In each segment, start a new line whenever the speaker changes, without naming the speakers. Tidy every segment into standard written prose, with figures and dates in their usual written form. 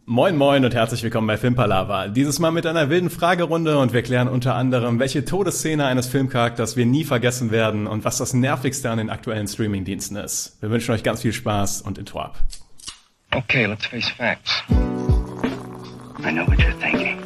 Moin moin und herzlich willkommen bei Filmpalava. Dieses Mal mit einer wilden Fragerunde und wir klären unter anderem, welche Todesszene eines Filmcharakters wir nie vergessen werden und was das Nervigste an den aktuellen Streamingdiensten ist. Wir wünschen euch ganz viel Spaß und Intro ab.
Okay, let's face facts. I know what you're thinking.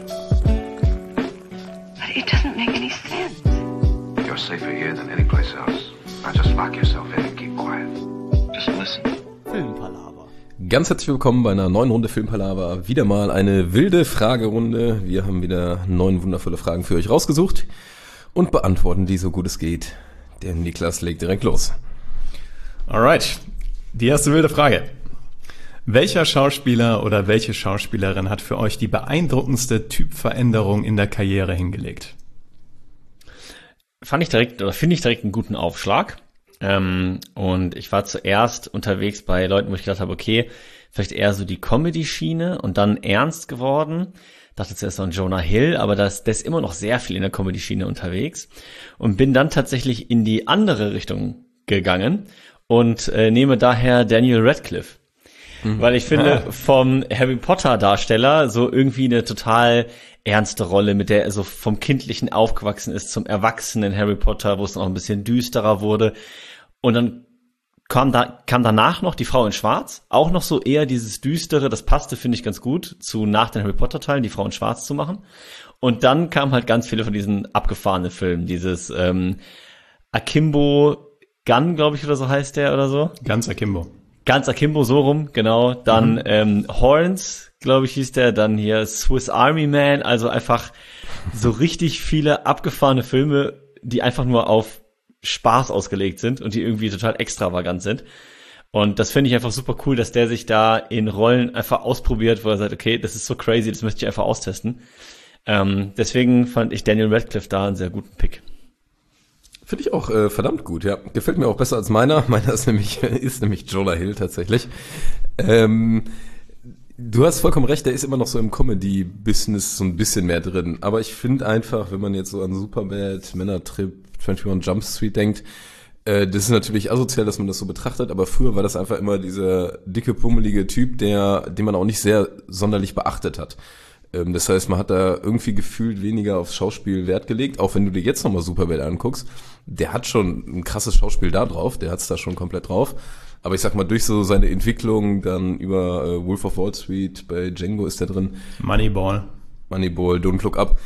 But it doesn't make any sense.
You're safer here than any place else. Now just lock yourself in and keep quiet.
Just listen.
Filmpalava.
Ganz herzlich willkommen bei einer neuen Runde Filmpalava. Wieder mal eine wilde Fragerunde. Wir haben wieder 9 wundervolle Fragen für euch rausgesucht und beantworten die so gut es geht. Der Niklas legt direkt los.
Alright, die erste wilde Frage. Welcher Schauspieler oder welche Schauspielerin hat für euch die beeindruckendste Typveränderung in der Karriere hingelegt?
Finde ich direkt einen guten Aufschlag. Und ich war zuerst unterwegs bei Leuten, wo ich gedacht habe, okay, vielleicht eher so die Comedy-Schiene und dann ernst geworden. Dachte zuerst an Jonah Hill, aber der ist immer noch sehr viel in der Comedy-Schiene unterwegs. Und bin dann tatsächlich in die andere Richtung gegangen und nehme daher Daniel Radcliffe. Weil ich finde, vom Harry Potter Darsteller so irgendwie eine total ernste Rolle, mit der er so vom Kindlichen aufgewachsen ist zum erwachsenen Harry Potter, wo es dann auch ein bisschen düsterer wurde. Und dann kam danach noch die Frau in Schwarz, auch noch so eher dieses Düstere, das passte, finde ich, ganz gut zu nach den Harry Potter Teilen, die Frau in Schwarz zu machen. Und dann kamen halt ganz viele von diesen abgefahrenen Filmen, dieses Akimbo Gun, glaube ich, oder so heißt der oder so.
Ganz Akimbo, so
rum, genau. Dann Horns, glaube ich, hieß der. Dann hier Swiss Army Man. Also einfach so richtig viele abgefahrene Filme, die einfach nur auf Spaß ausgelegt sind und die irgendwie total extravagant sind. Und das finde ich einfach super cool, dass der sich da in Rollen einfach ausprobiert, wo er sagt, okay, das ist so crazy, das möchte ich einfach austesten. Deswegen fand ich Daniel Radcliffe da einen sehr guten Pick.
Finde ich auch verdammt gut, ja. Gefällt mir auch besser als meiner. Meiner ist nämlich Jonah Hill tatsächlich. Du hast vollkommen recht, der ist immer noch so im Comedy-Business so ein bisschen mehr drin. Aber ich finde einfach, wenn man jetzt so an Superbad, Männertrip, 21 Jump Street denkt, das ist natürlich asozial, dass man das so betrachtet, aber früher war das einfach immer dieser dicke, pummelige Typ, den man auch nicht sehr sonderlich beachtet hat. Das heißt, man hat da irgendwie gefühlt weniger aufs Schauspiel Wert gelegt, auch wenn du dir jetzt nochmal Superbad anguckst. Der hat schon ein krasses Schauspiel da drauf, der hat's da schon komplett drauf. Aber ich sag mal, durch so seine Entwicklung dann über Wolf of Wall Street, bei Django ist der drin.
Moneyball,
Don't Look Up.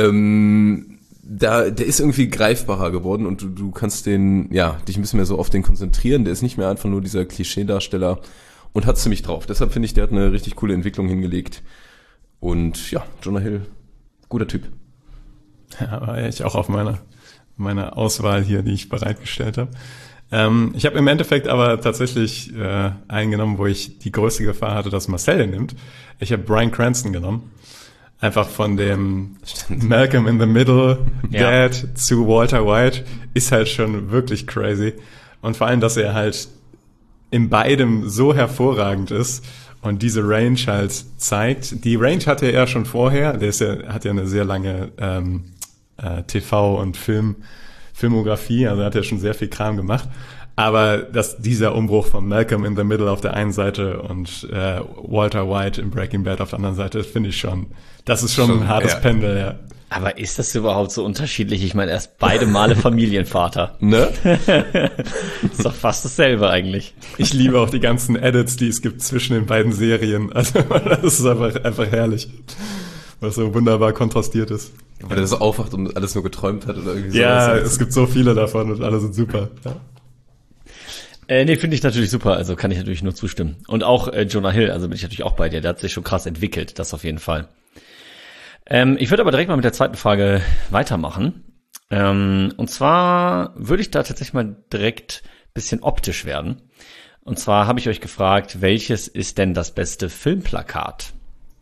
Der ist irgendwie greifbarer geworden und du kannst dich ein bisschen mehr so auf den konzentrieren. Der ist nicht mehr einfach nur dieser Klischee-Darsteller und hat's ziemlich drauf. Deshalb finde ich, der hat eine richtig coole Entwicklung hingelegt. Und ja, Jonah Hill, guter Typ.
Ja, war ich auch auf meiner Auswahl hier, die ich bereitgestellt habe. Ich habe im Endeffekt aber tatsächlich eingenommen, wo ich die größte Gefahr hatte, dass Marcel den nimmt. Ich habe Bryan Cranston genommen. Einfach von dem Malcolm in the Middle Dad zu Walter White ist halt schon wirklich crazy. Und vor allem, dass er halt in beidem so hervorragend ist und diese Range halt zeigt. Die Range hatte er schon vorher. Hat ja eine sehr lange TV- und Filmografie, also hat er schon sehr viel Kram gemacht. Aber dieser Umbruch von Malcolm in the Middle auf der einen Seite und Walter White in Breaking Bad auf der anderen Seite, finde ich schon, das ist schon ein hartes Pendel, ja.
Aber ist das überhaupt so unterschiedlich? Ich meine, er ist beide Male Familienvater.
Ne?
Ist doch fast dasselbe eigentlich.
Ich liebe auch die ganzen Edits, die es gibt zwischen den beiden Serien. Also das ist einfach herrlich, was so wunderbar kontrastiert ist.
Weil er so aufwacht und alles nur geträumt hat oder irgendwie so.
Ja, es gibt so viele davon und alle sind super. Ja.
Nee, finde ich natürlich super, also kann ich natürlich nur zustimmen. Und auch Jonah Hill, also bin ich natürlich auch bei dir, der hat sich schon krass entwickelt, das auf jeden Fall. Ich würde aber direkt mal mit der zweiten Frage weitermachen. Und zwar würde ich da tatsächlich mal direkt bisschen optisch werden. Und zwar habe ich euch gefragt, welches ist denn das beste Filmplakat?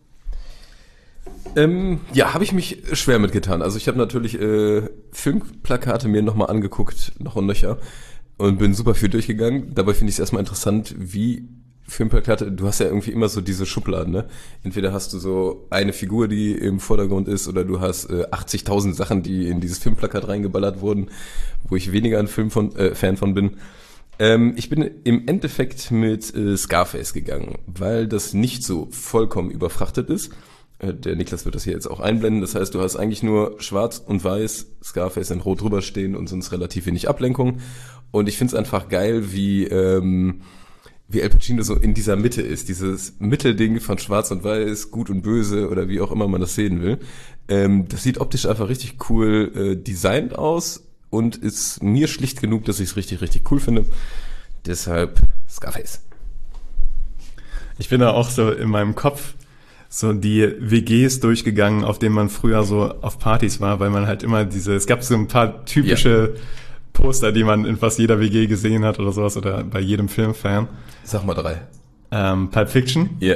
Habe ich mich schwer mitgetan. Also ich habe natürlich Filmplakate mir nochmal angeguckt, noch und nöcher, und bin super viel durchgegangen. Dabei finde ich es erstmal interessant, wie Filmplakate, du hast ja irgendwie immer so diese Schubladen, ne? Entweder hast du so eine Figur, die im Vordergrund ist, oder du hast 80.000 Sachen, die in dieses Filmplakat reingeballert wurden, wo ich weniger ein Fan von bin. Ich bin im Endeffekt mit Scarface gegangen, weil das nicht so vollkommen überfrachtet ist. Der Niklas wird das hier jetzt auch einblenden. Das heißt, du hast eigentlich nur schwarz und weiß, Scarface in rot drüber stehen und sonst relativ wenig Ablenkung. Und ich finde es einfach geil, wie Al Pacino so in dieser Mitte ist. Dieses Mittelding von schwarz und weiß, gut und böse oder wie auch immer man das sehen will. Das sieht optisch einfach richtig cool designt aus und ist mir schlicht genug, dass ich es richtig, richtig cool finde. Deshalb Scarface.
Ich bin da auch so in meinem Kopf so die WGs durchgegangen, auf denen man früher so auf Partys war, weil man halt immer es gab so ein paar typische Poster, die man in fast jeder WG gesehen hat oder sowas oder bei jedem Filmfan.
Sag mal 3.
Pulp Fiction.
Ja.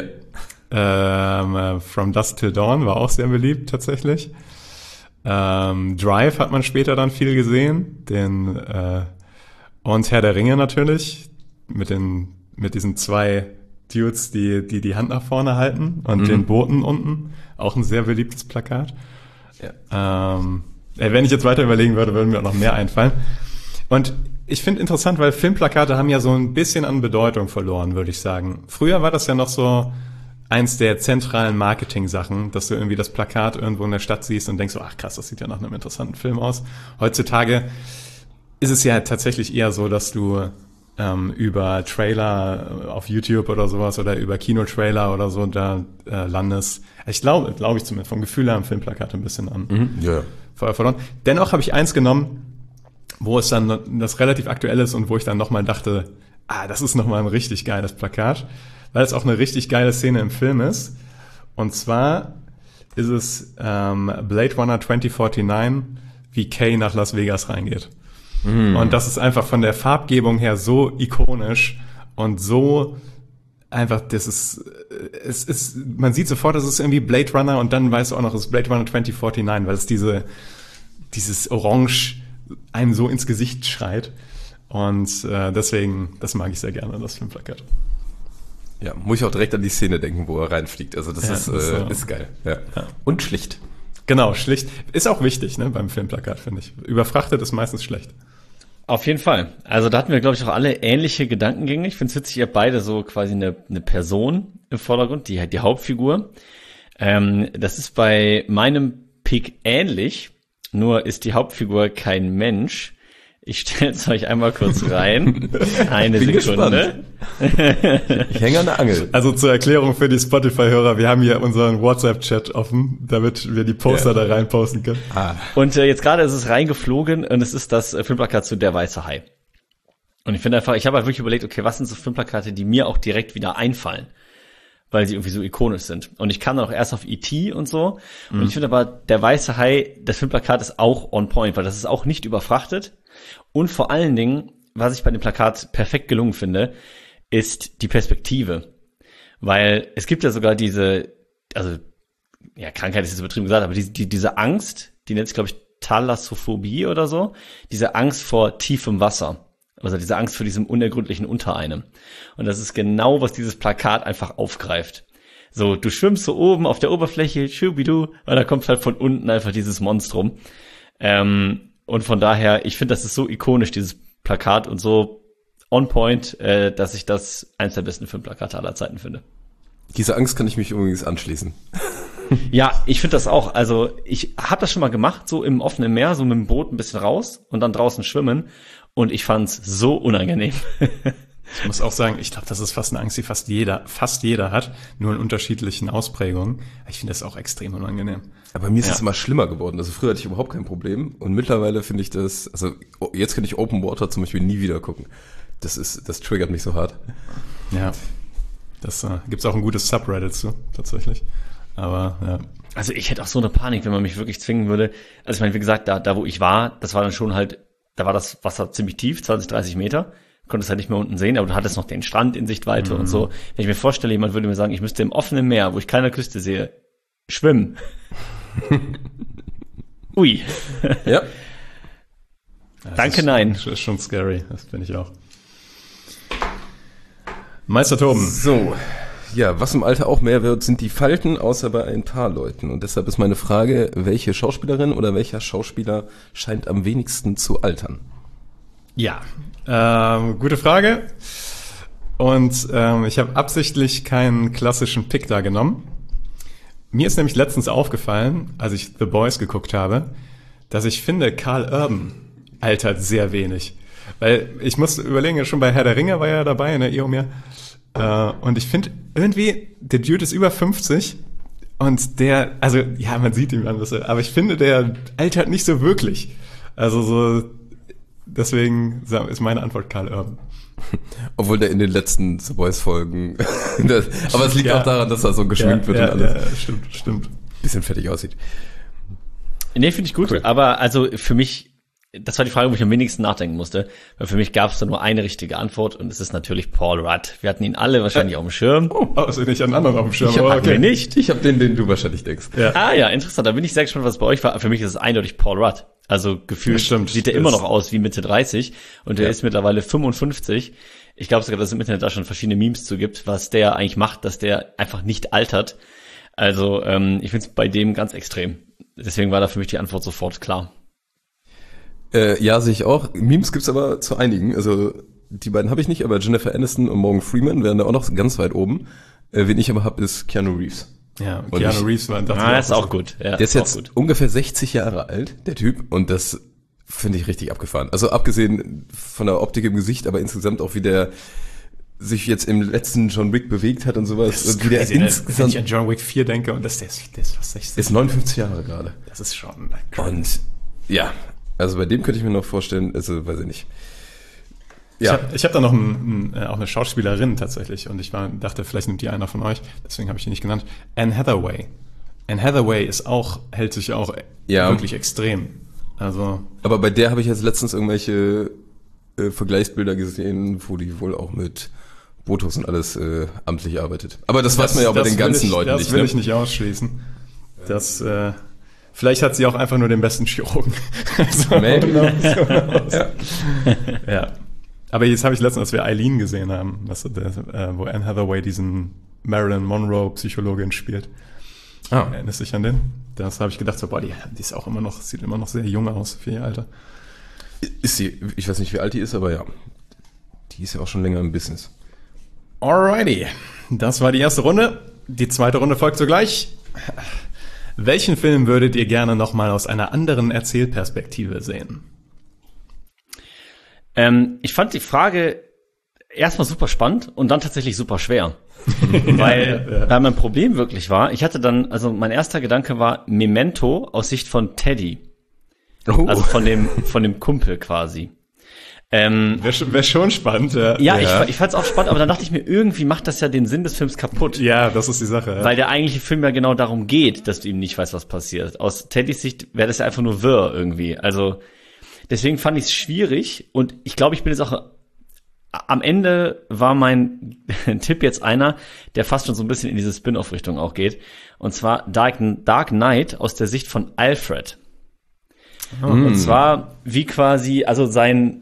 From Dusk Till Dawn war auch sehr beliebt tatsächlich. Drive hat man später dann viel gesehen. Und Herr der Ringe natürlich mit diesen 2 Dudes, die Hand nach vorne halten und den Booten unten. Auch ein sehr beliebtes Plakat. Ja. Wenn ich jetzt weiter überlegen würde, würden mir auch noch mehr einfallen. Und ich finde interessant, weil Filmplakate haben ja so ein bisschen an Bedeutung verloren, würde ich sagen. Früher war das ja noch so eins der zentralen Marketing-Sachen, dass du irgendwie das Plakat irgendwo in der Stadt siehst und denkst so, ach krass, das sieht ja nach einem interessanten Film aus. Heutzutage ist es ja tatsächlich eher so, dass du über Trailer auf YouTube oder sowas oder über Kinotrailer oder so da landest. Ich glaube ich zumindest, vom Gefühl her am Filmplakat ein bisschen an.
Ja.
Verloren. Dennoch habe ich eins genommen, wo es dann das relativ aktuell ist und wo ich dann nochmal dachte, das ist nochmal ein richtig geiles Plakat, weil es auch eine richtig geile Szene im Film ist. Und zwar ist es Blade Runner 2049, wie Kay nach Las Vegas reingeht. Und das ist einfach von der Farbgebung her so ikonisch und so einfach, man sieht sofort, das ist irgendwie Blade Runner und dann weißt du auch noch, es ist Blade Runner 2049, weil es dieses Orange einem so ins Gesicht schreit. Und deswegen, das mag ich sehr gerne, das Filmplakat.
Ja, muss ich auch direkt an die Szene denken, wo er reinfliegt. Also das ist geil. Ja. Und schlicht.
Genau, schlicht. Ist auch wichtig, ne, beim Filmplakat, finde ich. Überfrachtet ist meistens schlecht.
Auf jeden Fall. Also da hatten wir, glaube ich, auch alle ähnliche Gedankengänge. Ich finde es witzig, ihr habt beide so quasi eine Person im Vordergrund, die Hauptfigur. Das ist bei meinem Pick ähnlich, nur ist die Hauptfigur kein Mensch. Ich stelle es euch einmal kurz rein. Eine Sekunde.
Ich hänge an der Angel.
Also zur Erklärung für die Spotify-Hörer, wir haben hier unseren WhatsApp-Chat offen, damit wir die Poster da reinposten können.
Und jetzt gerade ist es reingeflogen und es ist das Filmplakat zu Der Weiße Hai. Und ich finde einfach, ich habe halt wirklich überlegt, okay, was sind so Filmplakate, die mir auch direkt wieder einfallen, weil sie irgendwie so ikonisch sind. Und ich kam dann auch erst auf E.T. und so. Und ich finde aber, Der Weiße Hai, das Filmplakat ist auch on point, weil das ist auch nicht überfrachtet. Und vor allen Dingen, was ich bei dem Plakat perfekt gelungen finde, ist die Perspektive. Weil es gibt ja sogar Krankheit ist jetzt übertrieben gesagt, aber diese Angst, die nennt sich, glaube ich, Thalassophobie oder so, diese Angst vor tiefem Wasser. Also diese Angst vor diesem unergründlichen unter einem. Und das ist genau, was dieses Plakat einfach aufgreift. So, du schwimmst so oben auf der Oberfläche, schubidu, und da kommt halt von unten einfach dieses Monstrum. Und von daher, ich finde, das ist so ikonisch, dieses Plakat und so on point, dass ich das eins der besten Filmplakate aller Zeiten finde.
Diese Angst kann ich mich übrigens anschließen.
Ja, ich finde das auch. Also ich habe das schon mal gemacht, so im offenen Meer, so mit dem Boot ein bisschen raus und dann draußen schwimmen. Und ich fand's so unangenehm.
Ich muss auch sagen, ich glaube, das ist fast eine Angst, die fast jeder hat, nur in unterschiedlichen Ausprägungen. Ich finde das auch extrem unangenehm.
Aber mir ist es immer schlimmer geworden. Also früher hatte ich überhaupt kein Problem und mittlerweile finde ich das, also jetzt kann ich Open Water zum Beispiel nie wieder gucken. Das triggert mich so hart.
Ja, das gibt's auch ein gutes Subreddit zu, tatsächlich. Aber ja.
Also ich hätte auch so eine Panik, wenn man mich wirklich zwingen würde. Also ich meine, wie gesagt, da wo ich war, das war dann schon halt, da war das Wasser ziemlich tief, 20, 30 Meter. Du konntest halt nicht mehr unten sehen, aber du hattest noch den Strand in Sichtweite und so. Wenn ich mir vorstelle, jemand würde mir sagen, ich müsste im offenen Meer, wo ich keine Küste sehe, schwimmen. Ui.
Ja.
Danke, nein.
Das ist schon scary, das finde ich auch. Meister Toben.
So, ja, was im Alter auch mehr wird, sind die Falten, außer bei ein paar Leuten. Und deshalb ist meine Frage, welche Schauspielerin oder welcher Schauspieler scheint am wenigsten zu altern?
Ja, gute Frage. Und ich habe absichtlich keinen klassischen Pick da genommen. Mir ist nämlich letztens aufgefallen, als ich The Boys geguckt habe, dass ich finde, Karl Urban altert sehr wenig. Weil ich musste überlegen, schon bei Herr der Ringe war er dabei, ne, Eomer. Und ich finde irgendwie, der Dude ist über 50 und der, also ja, man sieht ihn an, aber ich finde, der altert nicht so wirklich. Also so, deswegen ist meine Antwort Karl Urban.
Obwohl der in den letzten The Boys-Folgen, aber es liegt auch daran, dass er so geschminkt wird und alles.
Ja, stimmt.
Bisschen fertig aussieht.
Nee, finde ich gut, cool. Aber also für mich, das war die Frage, wo ich am wenigsten nachdenken musste, weil für mich gab es da nur eine richtige Antwort und es ist natürlich Paul Rudd. Wir hatten ihn alle wahrscheinlich auf dem Schirm.
Also nicht einen anderen auf dem Schirm.
Okay. Nicht.
Ich habe den du wahrscheinlich denkst.
Ja. Ja, interessant. Da bin ich sehr gespannt, was bei euch war. Für mich ist es eindeutig Paul Rudd. Also gefühlt sieht er immer noch aus wie Mitte 30 und er ist mittlerweile 55. Ich glaube sogar, dass es im Internet da schon verschiedene Memes zu gibt, was der eigentlich macht, dass der einfach nicht altert. Also ich finde es bei dem ganz extrem. Deswegen war da für mich die Antwort sofort klar.
Ja, sehe ich auch. Memes gibt's aber zu einigen. Also die beiden habe ich nicht, aber Jennifer Aniston und Morgan Freeman wären da auch noch ganz weit oben. Wen ich aber habe, ist Keanu Reeves.
Ja, Keanu Reeves war
das ist auch gut. Ja,
der ist jetzt ungefähr 60 Jahre alt, der Typ, und das finde ich richtig abgefahren. Also abgesehen von der Optik im Gesicht, aber insgesamt auch wie der sich jetzt im letzten John Wick bewegt hat und sowas.
Das ist
wie der
crazy, insgesamt, wenn ich an John Wick 4 denke und der ist fast 60.
Ist 59 Jahre gerade.
Das ist schon
crazy. Und ja, also bei dem könnte ich mir noch vorstellen, also weiß ich nicht. Ja.
Ich hab da noch auch eine Schauspielerin tatsächlich und ich dachte, vielleicht nimmt die einer von euch, deswegen habe ich die nicht genannt. Anne Hathaway. Anne Hathaway hält sich auch wirklich extrem. Also.
Aber bei der habe ich jetzt letztens irgendwelche Vergleichsbilder gesehen, wo die wohl auch mit Botox und alles amtlich arbeitet. Aber das weiß man ja auch bei den ganzen Leuten nicht.
Das will ich nicht ausschließen. Vielleicht hat sie auch einfach nur den besten Chirurgen. Ja. Aber jetzt habe ich letztens, als wir Eileen gesehen haben, wo Anne Hathaway diesen Marilyn Monroe Psychologin spielt. Erinnerst du dich an den? Das habe ich gedacht, so, die ist auch sieht immer noch sehr jung aus für ihr Alter.
Ist sie, ich weiß nicht, wie alt die ist, aber ja. Die ist ja auch schon länger im Business.
Alrighty. Das war die erste Runde. Die zweite Runde folgt sogleich. Welchen Film würdet ihr gerne nochmal aus einer anderen Erzählperspektive sehen?
Ich fand die Frage erstmal super spannend und dann tatsächlich super schwer. Weil mein Problem wirklich war, ich hatte dann, also mein erster Gedanke war Memento aus Sicht von Teddy. Also von dem Kumpel quasi.
Wäre schon spannend.
Ja. Ich fand's auch spannend, aber dann dachte ich mir, irgendwie macht das ja den Sinn des Films kaputt.
Ja, das ist die Sache. Ja.
Weil der eigentliche Film ja genau darum geht, dass du ihm nicht weißt, was passiert. Aus Teddys Sicht wäre das ja einfach nur wirr irgendwie. Also deswegen fand ich es schwierig und ich glaube, ich bin jetzt auch am Ende war mein Tipp jetzt einer, der fast schon so ein bisschen in diese Spin-off-Richtung auch geht. Und zwar Dark Knight aus der Sicht von Alfred. Und zwar wie quasi, also sein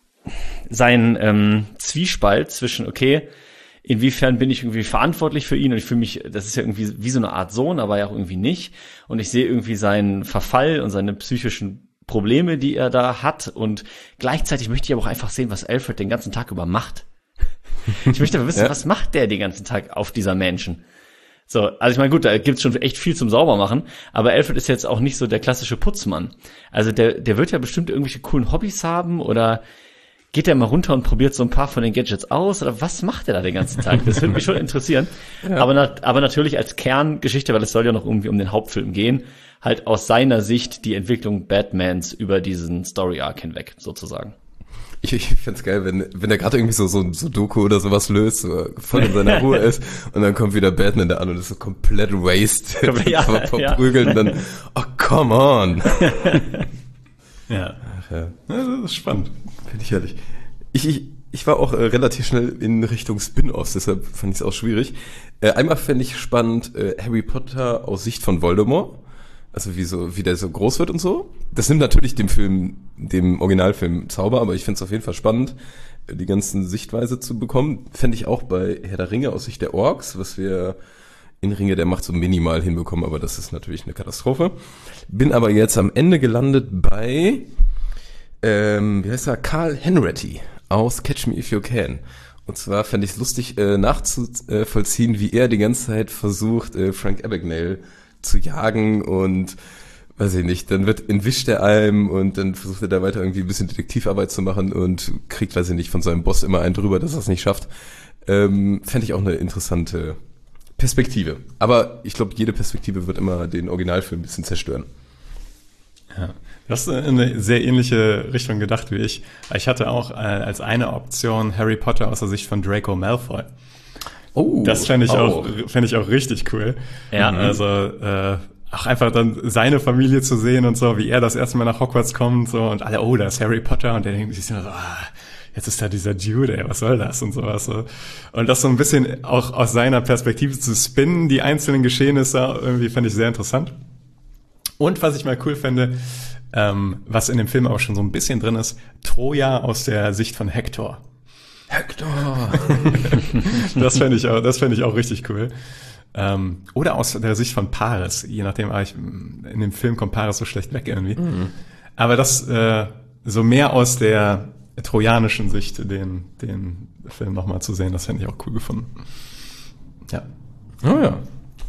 Zwiespalt zwischen, okay, inwiefern bin ich irgendwie verantwortlich für ihn und ich fühle mich, das ist ja irgendwie wie so eine Art Sohn, aber ja auch irgendwie nicht. Und ich sehe irgendwie seinen Verfall und seine psychischen Probleme, die er da hat und gleichzeitig möchte ich aber auch einfach sehen, was Alfred den ganzen Tag über macht. Ich möchte aber wissen, was macht der den ganzen Tag auf dieser Mansion? So, also ich meine, gut, da gibt's schon echt viel zum Saubermachen, aber Alfred ist jetzt auch nicht so der klassische Putzmann. Also der wird ja bestimmt irgendwelche coolen Hobbys haben oder geht der mal runter und probiert so ein paar von den Gadgets aus oder was macht der da den ganzen Tag? Das würde mich schon interessieren. Ja. Aber natürlich als Kerngeschichte, weil es soll ja noch irgendwie um den Hauptfilm gehen, halt aus seiner Sicht die Entwicklung Batmans über diesen Story-Arc hinweg, sozusagen.
Ich find's geil, wenn der gerade irgendwie so Doku oder sowas löst, so voll in seiner Ruhe ist und dann kommt wieder Batman da an und ist so komplett waste, verprügelt und dann, oh, come on.
Ja. Das ist spannend.
Finde ich herrlich. Ich war auch relativ schnell in Richtung Spin-Offs, deshalb fand ich es auch schwierig. Einmal fände ich spannend Harry Potter aus Sicht von Voldemort. Also wie der so groß wird und so. Das nimmt natürlich dem Originalfilm Zauber, aber ich finde es auf jeden Fall spannend, die ganzen Sichtweise zu bekommen. Fände ich auch bei Herr der Ringe aus Sicht der Orks, was wir in Ringe der Macht so minimal hinbekommen, aber das ist natürlich eine Katastrophe. Bin aber jetzt am Ende gelandet bei Wie heißt er? Carl Henretti aus Catch Me If You Can. Und zwar fände ich es lustig, nachzuvollziehen, wie er die ganze Zeit versucht, Frank Abagnale zu jagen und weiß ich nicht, dann entwischt er einem und dann versucht er da weiter irgendwie ein bisschen Detektivarbeit zu machen und kriegt, weiß ich nicht, von seinem Boss immer einen drüber, dass er es nicht schafft. Fände ich auch eine interessante Perspektive. Aber ich glaube, jede Perspektive wird immer den Originalfilm ein bisschen zerstören.
Ja, das ist in eine sehr ähnliche Richtung gedacht wie ich. Ich hatte auch als eine Option Harry Potter aus der Sicht von Draco Malfoy.
Oh,
das fände ich auch richtig cool.
Ja.
Also auch einfach dann seine Familie zu sehen und so, wie er das erste Mal nach Hogwarts kommt so und alle, oh, da ist Harry Potter und der denkt sich so, jetzt ist da dieser Dude, ey, was soll das und sowas so. Und das so ein bisschen auch aus seiner Perspektive zu spinnen, die einzelnen Geschehnisse, irgendwie fand ich sehr interessant. Und was ich mal cool fände, was in dem Film auch schon so ein bisschen drin ist, Troja aus der Sicht von Hector.
Hector!
Das fände ich auch richtig cool. Oder aus der Sicht von Paris, je nachdem, in dem Film kommt Paris so schlecht weg irgendwie. Mhm. Aber das so mehr aus der trojanischen Sicht, den Film nochmal zu sehen, das fände ich auch cool gefunden. Ja.
Oh ja.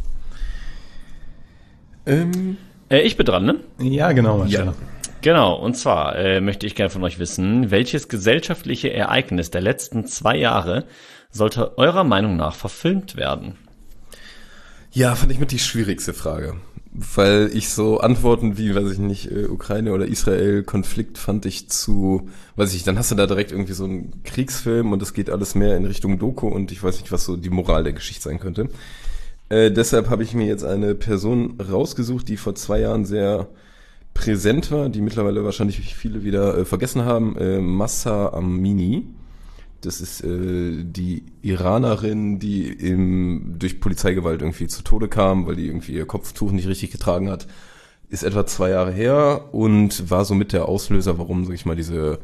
Ich bin dran, ne?
Ja, genau, Marcella.
Ja.
Genau, und zwar möchte ich gerne von euch wissen, welches gesellschaftliche Ereignis der letzten 2 Jahre sollte eurer Meinung nach verfilmt werden?
Ja, fand ich mit die schwierigste Frage. Weil ich so Antworten wie, weiß ich nicht, Ukraine oder Israel, Konflikt fand ich zu, weiß ich nicht, dann hast du da direkt irgendwie so einen Kriegsfilm und es geht alles mehr in Richtung Doku und ich weiß nicht, was so die Moral der Geschichte sein könnte. Deshalb habe ich mir jetzt eine Person rausgesucht, die vor 2 Jahren sehr präsent war, die mittlerweile wahrscheinlich viele wieder vergessen haben, Mahsa Amini. Das ist die Iranerin, die durch Polizeigewalt irgendwie zu Tode kam, weil die irgendwie ihr Kopftuch nicht richtig getragen hat. Ist etwa 2 Jahre her und war somit der Auslöser, warum, sag ich mal, diese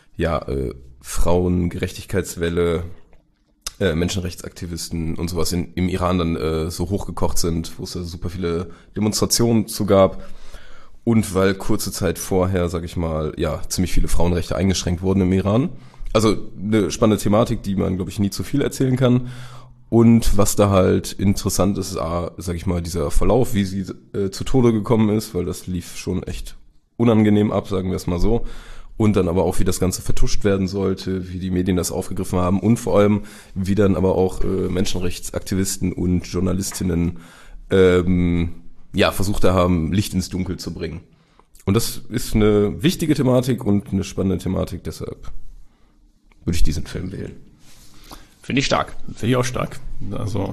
Frauengerechtigkeitswelle, Menschenrechtsaktivisten und sowas im Iran dann so hochgekocht sind, wo es da super viele Demonstrationen zu gab. Und weil kurze Zeit vorher, sag ich mal, ziemlich viele Frauenrechte eingeschränkt wurden im Iran. Also eine spannende Thematik, die man, glaube ich, nie zu viel erzählen kann. Und was da halt interessant ist, sag ich mal, dieser Verlauf, wie sie zu Tode gekommen ist, weil das lief schon echt unangenehm ab, sagen wir es mal so. Und dann aber auch, wie das Ganze vertuscht werden sollte, wie die Medien das aufgegriffen haben und vor allem, wie dann aber auch Menschenrechtsaktivisten und Journalistinnen versucht haben, Licht ins Dunkel zu bringen. Und das ist eine wichtige Thematik und eine spannende Thematik, deshalb würde ich diesen Film wählen.
Finde ich stark.
Finde ich auch stark. Also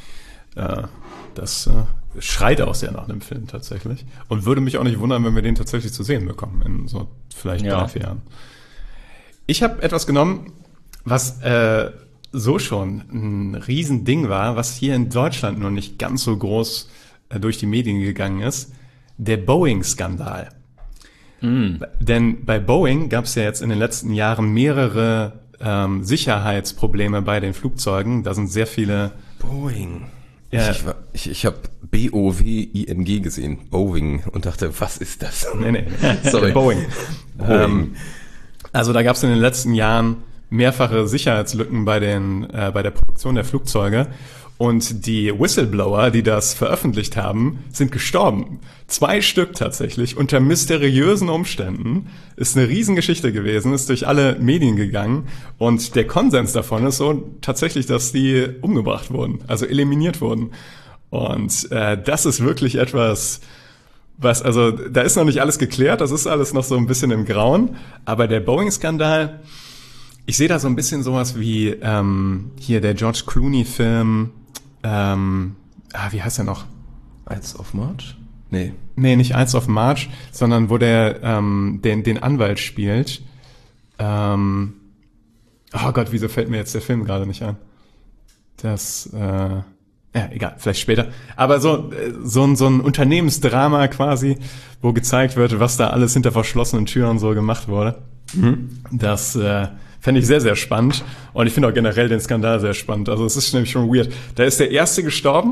das schreit auch sehr nach einem Film tatsächlich. Und würde mich auch nicht wundern, wenn wir den tatsächlich zu sehen bekommen in so vielleicht 3-4 Jahren. Ich habe etwas genommen, was so schon ein Riesending war, was hier in Deutschland noch nicht ganz so groß durch die Medien gegangen ist. Der Boeing-Skandal. Denn bei Boeing gab es ja jetzt in den letzten Jahren mehrere Sicherheitsprobleme bei den Flugzeugen. Da sind sehr viele...
Boeing.
Ja.
Ich habe B-O-W-I-N-G gesehen, Boeing, und dachte, was ist das?
Nee.
Sorry.
Boeing. Also da gab es in den letzten Jahren mehrfache Sicherheitslücken bei der Produktion der Flugzeuge. Und die Whistleblower, die das veröffentlicht haben, sind gestorben. 2 Stück tatsächlich, unter mysteriösen Umständen. Ist eine Riesengeschichte gewesen, ist durch alle Medien gegangen. Und der Konsens davon ist so tatsächlich, dass die umgebracht wurden, also eliminiert wurden. Und das ist wirklich etwas, also da ist noch nicht alles geklärt, das ist alles noch so ein bisschen im Grauen. Aber der Boeing-Skandal, ich sehe da so ein bisschen sowas wie hier der George Clooney-Film, wie heißt der noch?
Ides of March? Nee,
nicht Ides of March, sondern wo der den Anwalt spielt. Oh Gott, wieso fällt mir jetzt der Film gerade nicht ein? Das, egal, vielleicht später. Aber so ein Unternehmensdrama quasi, wo gezeigt wird, was da alles hinter verschlossenen Türen so gemacht wurde. Das fände ich sehr, sehr spannend. Und ich finde auch generell den Skandal sehr spannend. Also es ist nämlich schon weird. Da ist der Erste gestorben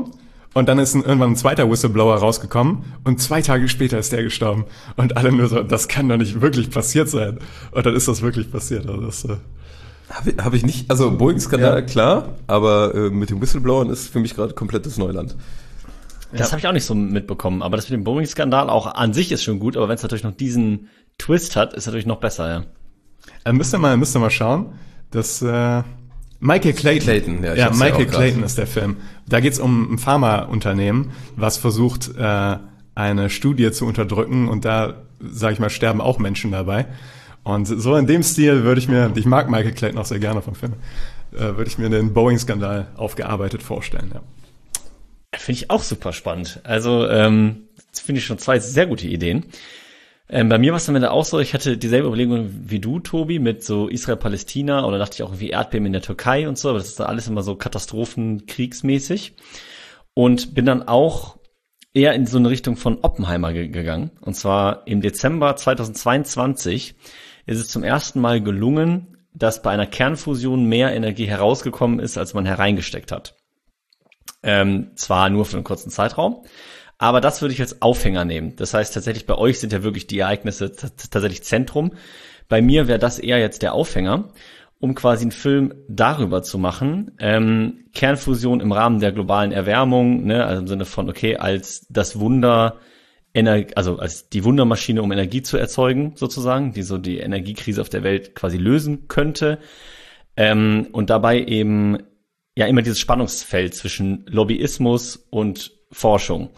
Und dann ist irgendwann ein zweiter Whistleblower rausgekommen und 2 Tage später ist der gestorben. Und alle nur so, das kann doch nicht wirklich passiert sein. Und dann ist das wirklich passiert. Also das,
Hab ich nicht, also Boeing-Skandal, klar, aber mit den Whistleblowern ist für mich gerade komplettes Neuland.
Das habe ich auch nicht so mitbekommen, aber das mit dem Boeing-Skandal auch an sich ist schon gut, aber wenn es natürlich noch diesen Twist hat, ist natürlich noch besser, ja.
Müsst ihr mal schauen, dass Michael Clayton.
Ja,
Michael Clayton ist der Film. Da geht's um ein Pharmaunternehmen, was versucht, eine Studie zu unterdrücken und da, sag ich mal, sterben auch Menschen dabei. Und so in dem Stil ich mag Michael Clayton auch sehr gerne vom Film, würde ich mir den Boeing-Skandal aufgearbeitet vorstellen, ja.
Finde ich auch super spannend. Also, das finde ich schon 2 sehr gute Ideen. Bei mir war es dann auch so, ich hatte dieselbe Überlegung wie du, Tobi, mit so Israel-Palästina, oder dachte ich auch irgendwie Erdbeben in der Türkei und so, aber das ist dann alles immer so katastrophenkriegsmäßig. Und bin dann auch eher in so eine Richtung von Oppenheimer gegangen. Und zwar im Dezember 2022 ist es zum ersten Mal gelungen, dass bei einer Kernfusion mehr Energie herausgekommen ist, als man hereingesteckt hat. Zwar nur für einen kurzen Zeitraum, aber das würde ich als Aufhänger nehmen. Das heißt tatsächlich, bei euch sind ja wirklich die Ereignisse tatsächlich Zentrum. Bei mir wäre das eher jetzt der Aufhänger, um quasi einen Film darüber zu machen. Kernfusion im Rahmen der globalen Erwärmung, ne, also im Sinne von, okay, als das Wunder, also als die Wundermaschine, um Energie zu erzeugen, sozusagen, die so die Energiekrise auf der Welt quasi lösen könnte. Und dabei eben ja immer dieses Spannungsfeld zwischen Lobbyismus und Forschung.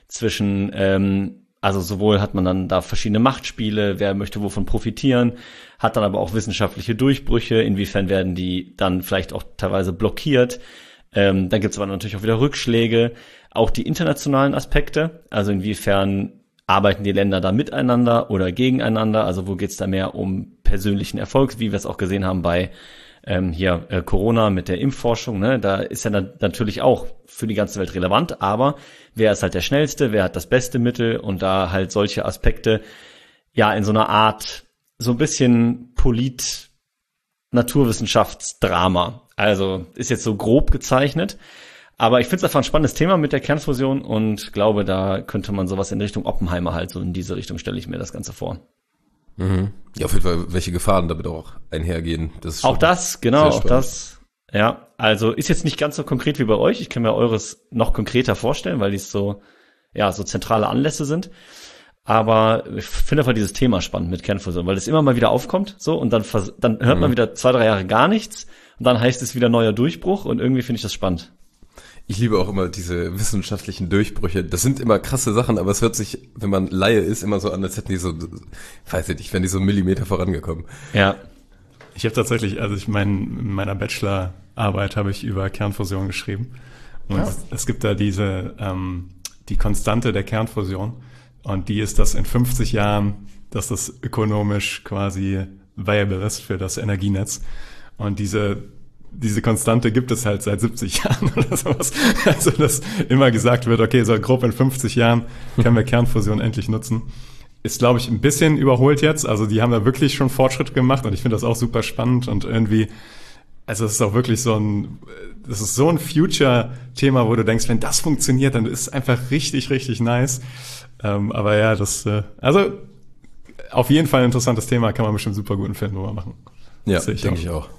Also sowohl hat man dann da verschiedene Machtspiele, wer möchte wovon profitieren, hat dann aber auch wissenschaftliche Durchbrüche, inwiefern werden die dann vielleicht auch teilweise blockiert. Dann gibt es aber natürlich auch wieder Rückschläge, auch die internationalen Aspekte, also inwiefern arbeiten die Länder da miteinander oder gegeneinander, also wo geht es da mehr um persönlichen Erfolg, wie wir es auch gesehen haben bei Corona mit der Impfforschung, ne, da ist ja dann natürlich auch für die ganze Welt relevant, aber wer ist halt der Schnellste, wer hat das beste Mittel und da halt solche Aspekte ja in so einer Art, so ein bisschen Naturwissenschaftsdrama. Also ist jetzt so grob gezeichnet, aber ich finde es einfach ein spannendes Thema mit der Kernfusion und glaube, da könnte man sowas in Richtung Oppenheimer halt, so in diese Richtung stelle ich mir das Ganze vor.
Mhm. Ja, auf jeden Fall, welche Gefahren damit auch einhergehen. Das ist
auch das, genau, auch das. Ja, also ist jetzt nicht ganz so konkret wie bei euch. Ich kann mir eures noch konkreter vorstellen, weil die so zentrale Anlässe sind. Aber ich finde einfach dieses Thema spannend mit Kernfusion, weil es immer mal wieder aufkommt, so, und dann hört man wieder 2-3 Jahre gar nichts und dann heißt es wieder neuer Durchbruch und irgendwie finde ich das spannend.
Ich liebe auch immer diese wissenschaftlichen Durchbrüche. Das sind immer krasse Sachen, aber es hört sich, wenn man Laie ist, immer so an, als hätten die so, weiß ich nicht, wären die so einen Millimeter vorangekommen.
Ja.
Ich habe tatsächlich, in meiner Bachelorarbeit habe ich über Kernfusion geschrieben. Und es gibt da die Konstante der Kernfusion. Und die ist, dass in 50 Jahren, dass das ökonomisch quasi viable ist für das Energienetz. Und diese Konstante gibt es halt seit 70 Jahren oder sowas. Also, dass immer gesagt wird, okay, so grob in 50 Jahren können wir Kernfusion endlich nutzen. Ist, glaube ich, ein bisschen überholt jetzt. Also, die haben da wirklich schon Fortschritt gemacht und ich finde das auch super spannend und irgendwie, also, es ist auch wirklich das ist so ein Future-Thema, wo du denkst, wenn das funktioniert, dann ist es einfach richtig, richtig nice. Aber ja, also, auf jeden Fall ein interessantes Thema, kann man bestimmt super guten Film drüber machen.
Ja, denke ich auch.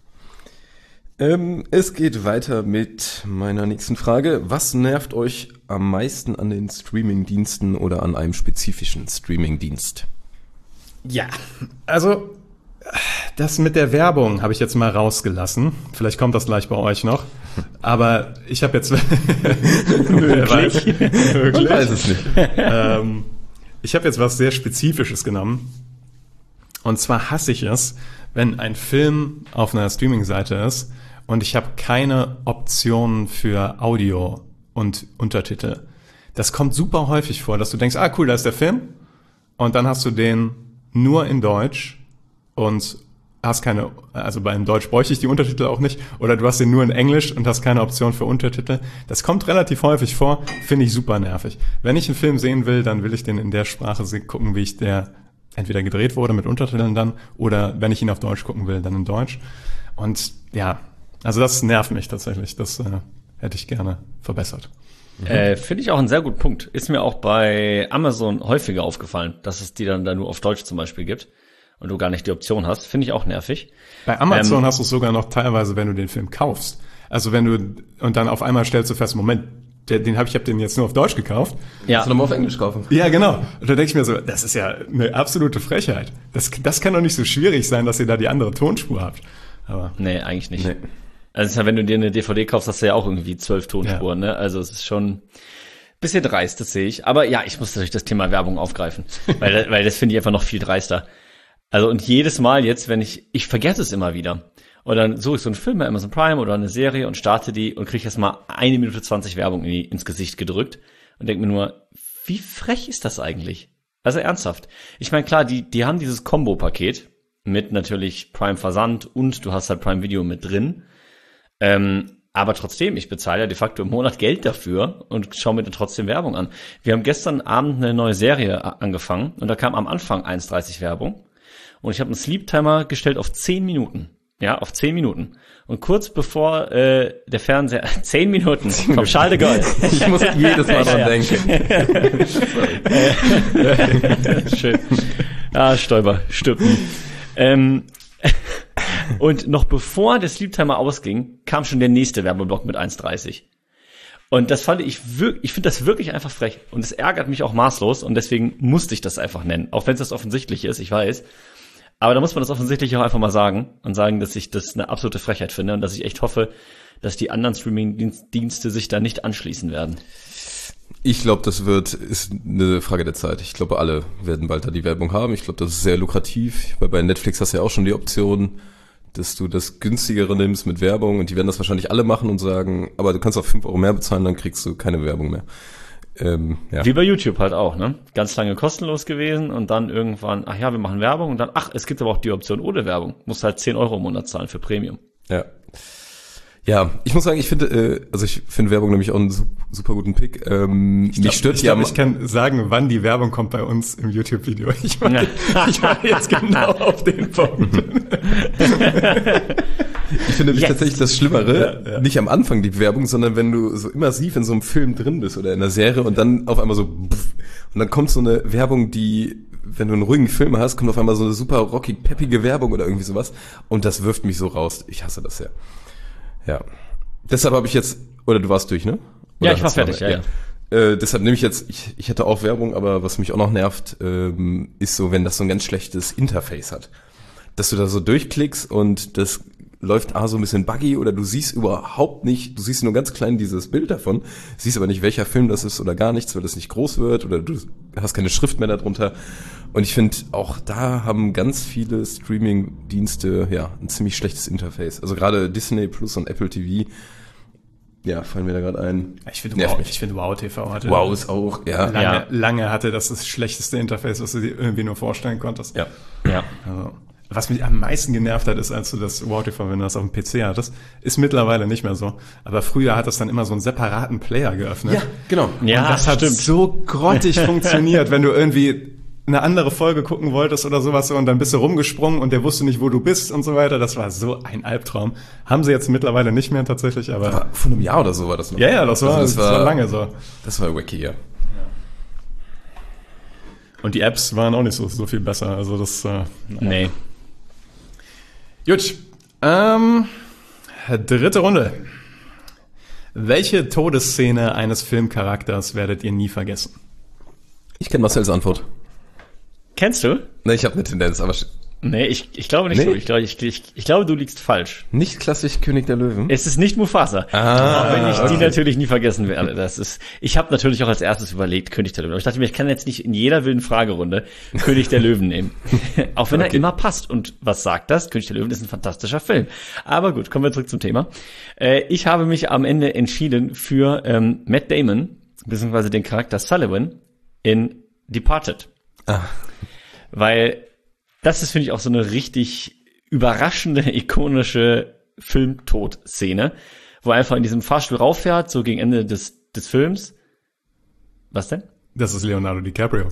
Es geht weiter mit meiner nächsten Frage. Was nervt euch am meisten an den Streaming-Diensten oder an einem spezifischen Streaming-Dienst?
Ja, also das mit der Werbung habe ich jetzt mal rausgelassen. Vielleicht kommt das gleich bei euch noch. Aber ich habe jetzt...
Wirklich?
Ich weiß es nicht.
Ich habe jetzt was sehr Spezifisches genommen. Und zwar hasse ich es, wenn ein Film auf einer Streaming-Seite ist und ich habe keine Optionen für Audio und Untertitel. Das kommt super häufig vor, dass du denkst, cool, da ist der Film. Und dann hast du den nur in Deutsch und hast also bei Deutsch bräuchte ich die Untertitel auch nicht. Oder du hast den nur in Englisch und hast keine Option für Untertitel. Das kommt relativ häufig vor, finde ich super nervig. Wenn ich einen Film sehen will, dann will ich den in der Sprache gucken, wie der entweder gedreht wurde mit Untertiteln dann, oder wenn ich ihn auf Deutsch gucken will, dann in Deutsch. Und ja, also das nervt mich tatsächlich. Das hätte ich gerne verbessert.
Finde ich auch einen sehr guten Punkt. Ist mir auch bei Amazon häufiger aufgefallen, dass es die dann da nur auf Deutsch zum Beispiel gibt und du gar nicht die Option hast. Finde ich auch nervig.
Bei Amazon hast du es sogar noch teilweise, wenn du den Film kaufst. Also und dann auf einmal stellst du fest, Moment, ich habe den jetzt nur auf Deutsch gekauft.
Ja.
Kannst du nochmal auf Englisch kaufen?
Ja, genau. Und da denke ich mir so, das ist ja eine absolute Frechheit. Das kann doch nicht so schwierig sein, dass ihr da die andere Tonspur habt. Aber
Nee, eigentlich nicht. Nee. Also wenn du dir eine DVD kaufst, hast du ja auch irgendwie 12 Tonspuren, ne? Also es ist schon ein bisschen dreist, das sehe ich. Aber ja, ich muss natürlich das Thema Werbung aufgreifen, weil das finde ich einfach noch viel dreister. Also und jedes Mal jetzt, wenn ich vergesse es immer wieder. Und dann suche ich so einen Film bei Amazon Prime oder eine Serie und starte die und kriege erst mal 1 Minute 20 Werbung ins Gesicht gedrückt und denke mir nur, wie frech ist das eigentlich? Also ernsthaft. Ich meine, klar, die haben dieses Combo-Paket mit natürlich Prime Versand und du hast halt Prime Video mit drin. Aber trotzdem, ich bezahle ja de facto im Monat Geld dafür und schaue mir dann trotzdem Werbung an. Wir haben gestern Abend eine neue Serie angefangen und da kam am Anfang 1,30 Werbung und ich habe einen Sleep Timer gestellt auf 10 Minuten. Ja, auf 10 Minuten. Und kurz bevor der Fernseher 10 Minuten vom Charles de Gaulle.
Ich muss jedes Mal dran denken.
Schön. Ah, Stoiber, stimmt. Und noch bevor der Sleep Timer ausging, kam schon der nächste Werbeblock mit 1,30. Und das fand ich finde das wirklich einfach frech. Und es ärgert mich auch maßlos und deswegen musste ich das einfach nennen. Auch wenn es das offensichtlich ist, ich weiß. Aber da muss man das offensichtlich auch einfach mal sagen und sagen, dass ich das eine absolute Frechheit finde und dass ich echt hoffe, dass die anderen Streaming-Dienste sich da nicht anschließen werden.
Ich glaube, ist eine Frage der Zeit. Ich glaube, alle werden bald da die Werbung haben. Ich glaube, das ist sehr lukrativ, weil bei Netflix hast du ja auch schon die Option, dass du das günstigere nimmst mit Werbung und die werden das wahrscheinlich alle machen und sagen, aber du kannst auch 5 Euro mehr bezahlen, dann kriegst du keine Werbung mehr. Ja.
Wie bei YouTube halt auch, ne? Ganz lange kostenlos gewesen und dann irgendwann, ach ja, wir machen Werbung und dann, es gibt aber auch die Option ohne Werbung. Musst halt 10 Euro im Monat zahlen für Premium.
Ja. Ja, ich muss sagen, ich finde Werbung nämlich auch einen super guten Pick.
Ich kann sagen, wann die Werbung kommt bei uns im YouTube-Video. Ich war jetzt genau auf den Punkt.
Ich finde nämlich tatsächlich das Schlimmere, nicht am Anfang die Werbung, sondern wenn du so immersiv in so einem Film drin bist oder in einer Serie und dann auf einmal so pff, und dann kommt so eine Werbung, die, wenn du einen ruhigen Film hast, kommt auf einmal so eine super rocky, peppige Werbung oder irgendwie sowas und das wirft mich so raus. Ich hasse das sehr. Ja. Deshalb habe ich jetzt, oder du warst durch, ne? Oder
ja, ich war fertig, ja.
Deshalb nehme ich jetzt, ich hätte auch Werbung, aber was mich auch noch nervt, ist so, wenn das so ein ganz schlechtes Interface hat. Dass du da so durchklickst und das läuft so ein bisschen buggy oder du siehst überhaupt nicht, du siehst nur ganz klein dieses Bild davon, siehst aber nicht, welcher Film das ist oder gar nichts, weil das nicht groß wird oder du hast keine Schrift mehr darunter. Und ich finde, auch da haben ganz viele Streaming-Dienste ein ziemlich schlechtes Interface. Also gerade Disney Plus und Apple TV, fallen mir da gerade ein.
Ich finde Wow TV hatte.
Wow ist auch,
lange hatte das schlechteste Interface, was du dir irgendwie nur vorstellen konntest.
Ja.
Also, was mich am meisten genervt hat, ist, als du das Wow TV, wenn du das auf dem PC hattest, ist mittlerweile nicht mehr so. Aber früher hat das dann immer so einen separaten Player geöffnet.
Ja, genau.
Ja, und das hat so grottig funktioniert, wenn du irgendwie eine andere Folge gucken wolltest oder sowas und dann bist du rumgesprungen und der wusste nicht, wo du bist und so weiter. Das war so ein Albtraum. Haben sie jetzt mittlerweile nicht mehr tatsächlich, aber
vor einem Jahr oder so war das noch.
Ja, das war lange so.
Das war wacky, ja.
Und die Apps waren auch nicht so viel besser. Also das,
Nee.
Gut. Dritte Runde. Welche Todesszene eines Filmcharakters werdet ihr nie vergessen?
Ich kenne Marcells Antwort.
Kennst du?
Ne, ich habe eine Tendenz, aber
nee, ich glaube nicht so. Ich glaube, du liegst falsch.
Nicht klassisch König der Löwen?
Es ist nicht Mufasa. Auch wenn ich die natürlich nie vergessen werde. Ich habe natürlich auch als erstes überlegt, König der Löwen. Aber ich dachte mir, ich kann jetzt nicht in jeder wilden Fragerunde König der Löwen nehmen. Auch wenn er immer passt. Und was sagt das? König der Löwen ist ein fantastischer Film. Aber gut, kommen wir zurück zum Thema. Ich habe mich am Ende entschieden für Matt Damon, beziehungsweise den Charakter Sullivan in Departed. Weil das ist, finde ich, auch so eine richtig überraschende, ikonische Filmtod-Szene, wo er einfach in diesem Fahrstuhl rauffährt, so gegen Ende des Films. Was denn?
Das ist Leonardo DiCaprio.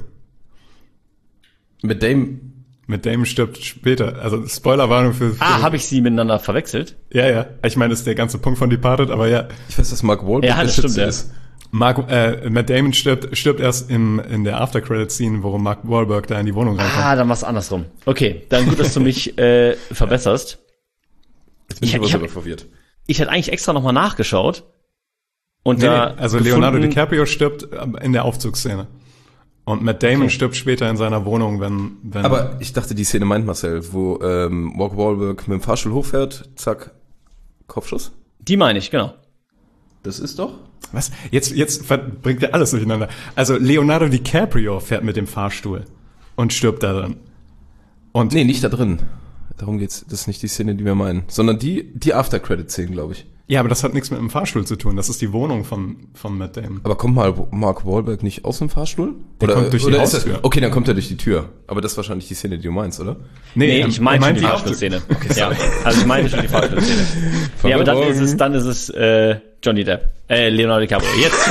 Mit Damon
stirbt später. Also Spoilerwarnung für
habe ich sie miteinander verwechselt?
Ja. Ich meine, das ist der ganze Punkt von Departed, aber ja.
Ich weiß, dass Mark Wahlberg
das stimmt, ist.
Matt Damon stirbt erst in der After-Credit-Scene, wo Mark Wahlberg da in die Wohnung reinkommt.
Ah, dann war's andersrum. Okay, dann gut, dass du mich verbesserst.
Jetzt bin ich aber selber verwirrt.
Ich hätte eigentlich extra nochmal nachgeschaut. Und
also Leonardo DiCaprio stirbt in der Aufzugsszene. Und Matt Damon stirbt später in seiner Wohnung, wenn.
Aber ich dachte, die Szene meint Marcel, wo Mark Wahlberg mit dem Fahrstuhl hochfährt, zack, Kopfschuss.
Die meine ich, genau.
Das ist doch.
Was? Jetzt bringt er alles durcheinander. Also Leonardo DiCaprio fährt mit dem Fahrstuhl und stirbt da drin. Und
nee, nicht da drin. Darum geht's. Das ist nicht die Szene, die wir meinen. Sondern die After-Credit-Szene, glaube ich.
Ja, aber das hat nichts mit dem Fahrstuhl zu tun. Das ist die Wohnung von Matt Damon.
Aber kommt mal Mark Wahlberg nicht aus dem Fahrstuhl?
Der kommt durch die Haustür.
Okay, dann kommt er durch die Tür. Aber das ist wahrscheinlich die Szene, die du meinst, oder?
Nee, ich meine schon die Fahrstuhlszene. Okay, ja, also ich meine schon die Fahrstuhlszene. Ja, aber dann ist es Johnny Depp. Leonardo DiCaprio. Jetzt.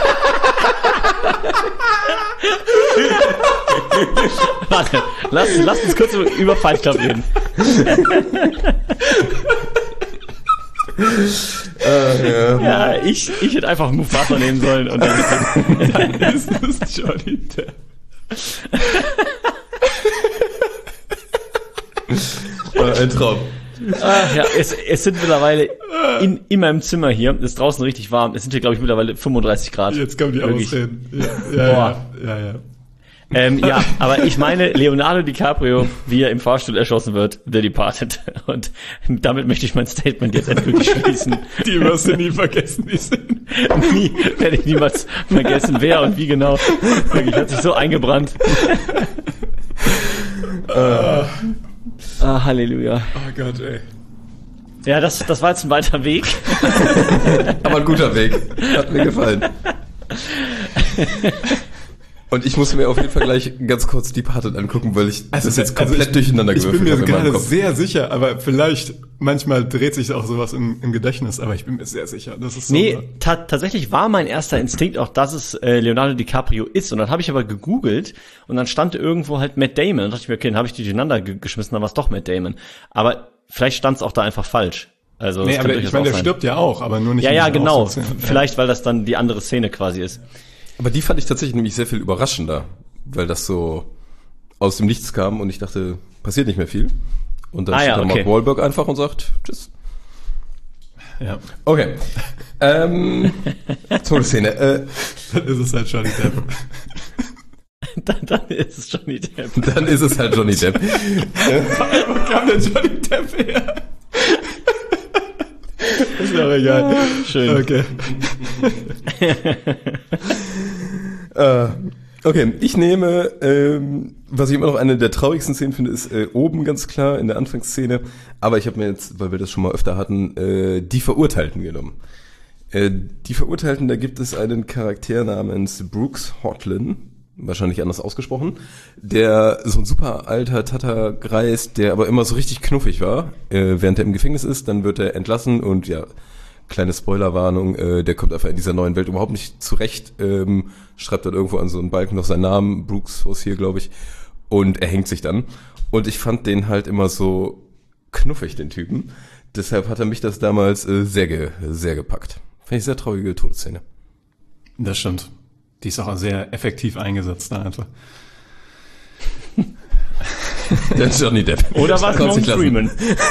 Warte, lass uns kurz über Fight Club reden. Ja, ich hätte einfach Mufasa nehmen sollen und dann ist es Johnny Depp.
Ein Traum.
Ach ja, es sind mittlerweile in meinem Zimmer hier, es ist draußen richtig warm, es sind hier, glaube ich, mittlerweile 35 Grad.
Jetzt kommen die Ausreden. Ja.
Ja, aber ich meine Leonardo DiCaprio, wie er im Fahrstuhl erschossen wird, The Departed. Und damit möchte ich mein Statement jetzt endgültig schließen.
Die wirst du nie vergessen, die sind.
Nie werde ich niemals vergessen, wer und wie genau. Wirklich, hat sich so eingebrannt. Halleluja.
Oh Gott, ey.
Ja, das war jetzt ein weiter Weg.
Aber ein guter Weg. Hat mir gefallen. Und ich muss mir auf jeden Fall gleich ganz kurz Departed angucken, weil ich das jetzt komplett durcheinander gewürfelt habe.
Ich bin mir gerade sehr sicher, aber vielleicht, manchmal dreht sich auch sowas im Gedächtnis, aber ich bin mir sehr sicher. Das ist so.
Nee, tatsächlich war mein erster Instinkt auch, dass es Leonardo DiCaprio ist. Und dann habe ich aber gegoogelt und dann stand irgendwo halt Matt Damon. Und dann dachte ich mir, okay, dann habe ich die durcheinander geschmissen, dann war es doch Matt Damon. Aber vielleicht stand es auch da einfach falsch. Also,
nee, aber ich meine, der stirbt ja auch, aber nur nicht.
Ja, genau. Vielleicht, weil das dann die andere Szene quasi ist.
Aber die fand ich tatsächlich nämlich sehr viel überraschender, weil das so aus dem Nichts kam und ich dachte, passiert nicht mehr viel. Und dann steht dann Mark Wahlberg einfach und sagt, tschüss.
Ja.
Okay. Todesszene.
Dann ist es halt Johnny Depp.
Dann ist es Johnny Depp.
Dann ist es halt Johnny Depp.
Wo kam denn Johnny Depp her? Ist ja auch egal.
Schön.
Okay.
Okay, ich nehme, was ich immer noch eine der traurigsten Szenen finde, ist oben ganz klar in der Anfangsszene. Aber ich habe mir jetzt, weil wir das schon mal öfter hatten, die Verurteilten genommen. Die Verurteilten, da gibt es einen Charakter namens Brooks Hotlin, wahrscheinlich anders ausgesprochen, der so ein super alter Tata-Greis, der aber immer so richtig knuffig war, während er im Gefängnis ist. Dann wird er entlassen und ja, kleine Spoilerwarnung, der kommt einfach in dieser neuen Welt überhaupt nicht zurecht, schreibt dann irgendwo an so einen Balken noch seinen Namen, Brooks was hier, glaube ich, und er hängt sich dann. Und ich fand den halt immer so knuffig, den Typen. Deshalb hat er mich das damals sehr gepackt. Fand ich sehr traurige Todesszene.
Das stimmt. Die ist auch sehr effektiv eingesetzt da einfach.
Der ist Johnny Depp.
Oder war es Morgan Freeman?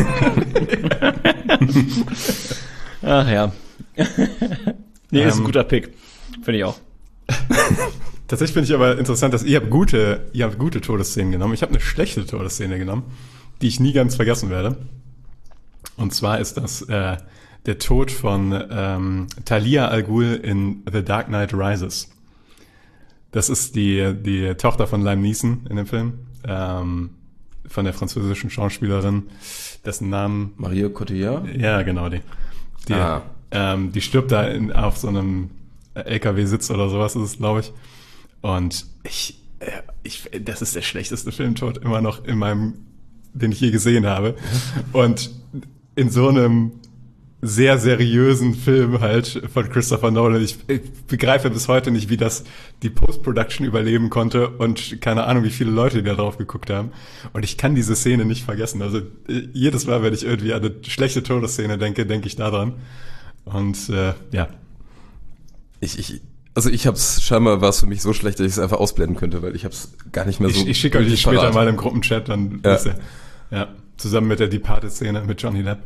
Ach ja. Nee, ist ein guter Pick. Finde ich auch.
Tatsächlich finde ich aber interessant, dass ihr habt gute Todesszenen genommen. Ich habe eine schlechte Todesszene genommen, die ich nie ganz vergessen werde. Und zwar ist das der Tod von Talia al Ghul in The Dark Knight Rises. Das ist die Tochter von Liam Neeson in dem Film, von der französischen Schauspielerin, dessen Namen...
Marion Cotillard?
Ja, genau, die stirbt da auf so einem LKW-Sitz oder sowas ist es, glaube ich. Und das ist der schlechteste Filmtod immer noch den ich je gesehen habe. Und in so einem sehr seriösen Film halt von Christopher Nolan. Ich begreife bis heute nicht, wie das die Post-Production überleben konnte und keine Ahnung, wie viele Leute da drauf geguckt haben. Und ich kann diese Szene nicht vergessen. Also jedes Mal, wenn ich irgendwie an eine schlechte Todesszene denke ich daran. Und ja.
Also scheinbar war es für mich so schlecht, dass ich es einfach ausblenden könnte, weil ich habe es gar nicht mehr so.
Ich schicke euch die später mal im Gruppenchat, dann wisst ihr. Ja, zusammen mit der Departed-Szene mit Johnny Depp.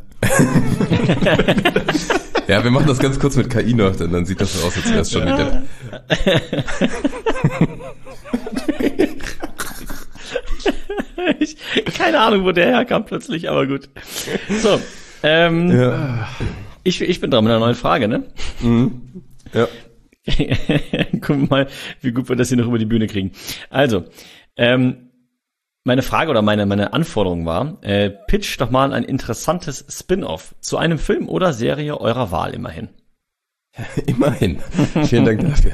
Ja, wir machen das ganz kurz mit KI noch, denn dann sieht das so aus, als wäre es Johnny Depp.
Keine Ahnung, wo der herkam plötzlich, aber gut. So, ich bin dran mit einer neuen Frage, ne?
Mhm. Ja.
Gucken wir mal, wie gut wir das hier noch über die Bühne kriegen. Also, meine Frage oder meine Anforderung war, pitch doch mal ein interessantes Spin-off zu einem Film oder Serie eurer Wahl immerhin.
Immerhin. Vielen Dank dafür.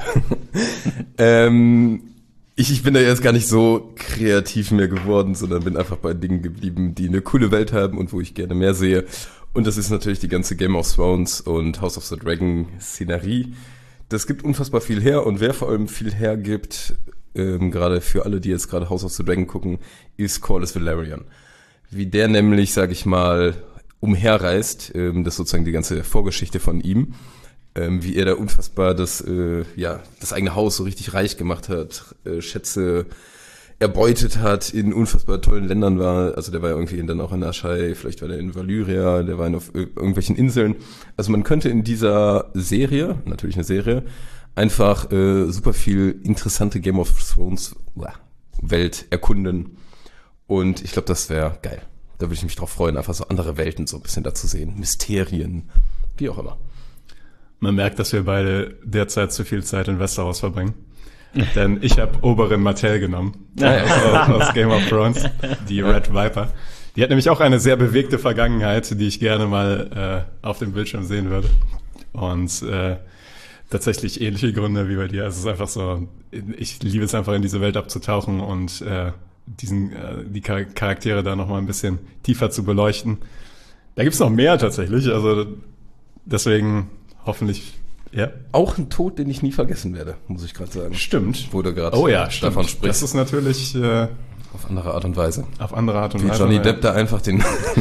Ich bin da jetzt gar nicht so kreativ mehr geworden, sondern bin einfach bei Dingen geblieben, die eine coole Welt haben und wo ich gerne mehr sehe. Und das ist natürlich die ganze Game of Thrones und House of the Dragon Szenerie. Das gibt unfassbar viel her und wer vor allem viel hergibt, gerade für alle, die jetzt gerade House of the Dragon gucken, ist Corlys Velaryon. Wie der nämlich, sag ich mal, umherreist, das ist sozusagen die ganze Vorgeschichte von ihm, wie er da unfassbar das eigene Haus so richtig reich gemacht hat, Schätze erbeutet hat, in unfassbar tollen Ländern war, also der war ja irgendwie dann auch in Aschai, vielleicht war der in Valyria, der war auf irgendwelchen Inseln. Also man könnte in dieser Serie, natürlich eine Serie, einfach super viel interessante Game of Thrones Welt erkunden. Und ich glaube, das wäre geil. Da würde ich mich drauf freuen, einfach so andere Welten so ein bisschen da zu sehen. Mysterien, wie auch immer.
Man merkt, dass wir beide derzeit zu viel Zeit in Westeros verbringen. Denn ich habe Oberyn Martell genommen aus Game of Thrones, die Red Viper. Die hat nämlich auch eine sehr bewegte Vergangenheit, die ich gerne mal auf dem Bildschirm sehen würde. Und tatsächlich ähnliche Gründe wie bei dir. Also es ist einfach so, ich liebe es einfach in diese Welt abzutauchen und die Charaktere da nochmal ein bisschen tiefer zu beleuchten. Da gibt's noch mehr tatsächlich, also deswegen hoffentlich, ja.
Auch ein Tod, den ich nie vergessen werde, muss ich gerade sagen.
Stimmt.
Wo du gerade
davon sprichst. Das ist natürlich
auf andere Art und Weise.
Auf andere Art und
Wie
Weise.
Johnny Depp da einfach den...